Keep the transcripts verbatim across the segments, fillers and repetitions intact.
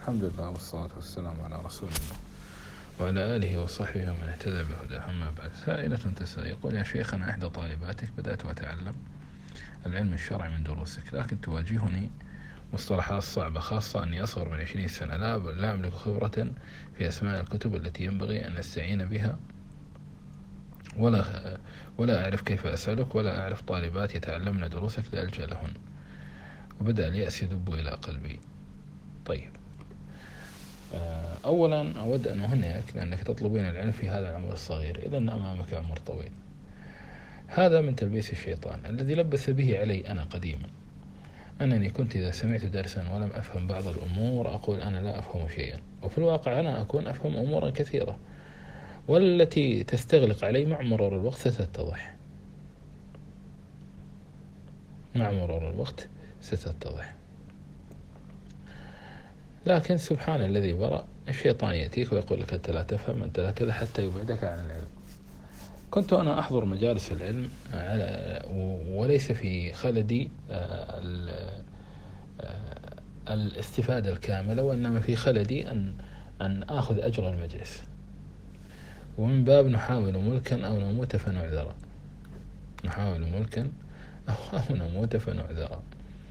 الحمد لله والصلاة والسلام على رسول الله وعلى آله وصحبه ومن اهتدى بهداه. أما بعد، سائلة تسأل يقول: يا شيخنا، إحدى طالباتك بدأت أتعلم العلم الشرعي من دروسك، لكن تواجهني مصطلحات صعبة، خاصة أني أصغر من عشرين سنة، لا لا أملك خبرة في أسماء الكتب التي ينبغي أن أستعين بها، ولا ولا أعرف كيف أسألك، ولا أعرف طالبات يتعلمن دروسك لألجأ لهن، وبدأ اليأس يدب إلى قلبي. طيب، أولا أود أن أهنئك لأنك تطلبين العلم في هذا العمر الصغير، إذا أمامك عمر طويل. هذا من تلبيس الشيطان الذي لبس به علي أنا قديما، أنني كنت إذا سمعت درسا ولم أفهم بعض الأمور أقول أنا لا أفهم شيئا، وفي الواقع أنا أكون أفهم أمورا كثيرة، والتي تستغلق علي مع مرور الوقت ستتضح مع مرور الوقت ستتضح لكن سبحان الذي برأ، الشيطان يأتيك ويقول لك أنت لا تفهم، أنت لا كذا، حتى يبعدك عن العلم. كنت أنا أحضر مجالس العلم على وليس في خلدي الاستفادة الكاملة، وإنما في خلدي أن أن آخذ أجر المجلس، ومن باب نحاول ملكا أو نموت فنعذرا نحاول ملكا أو نموت فنعذرا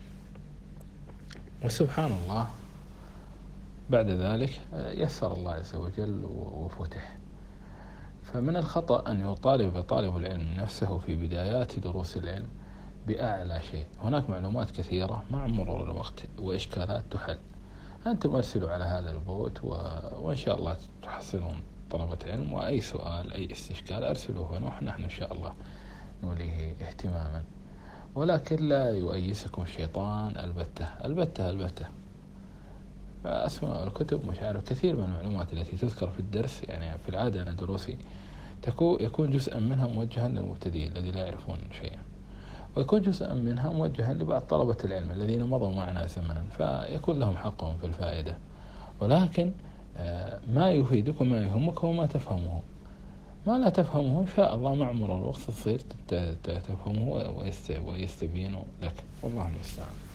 وسبحان الله بعد ذلك يسر الله عز وجل وفتح. فمن الخطأ أن يطالب طالب العلم نفسه في بدايات دروس العلم بأعلى شيء. هناك معلومات كثيرة مع مرور الوقت وإشكالات تحل. أنتم أرسلوا على هذا البوت و... وإن شاء الله تحصلون طلبة علم، وأي سؤال أي استشكال أرسلوه ونحن نحن إن شاء الله نوليه اهتماما، ولكن لا يؤيسكم الشيطان البتة البتة البتة. أسماء الكتب مش عارف، كثير من المعلومات التي تذكر في الدرس، يعني في العادة أنا دروسي يكون جزءا منها موجها للمبتدئين الذين لا يعرفون شيئا، ويكون جزءا منها موجها لبعض طلبة العلم الذين مضوا معنا زمنا، فيكون لهم حقهم في الفائدة. ولكن ما يفيدك وما يهمك هو ما تفهمه، ما لا تفهمه إن شاء الله مع مرور الوقت تصير تفهمه ويستبين لك، والله المستعان.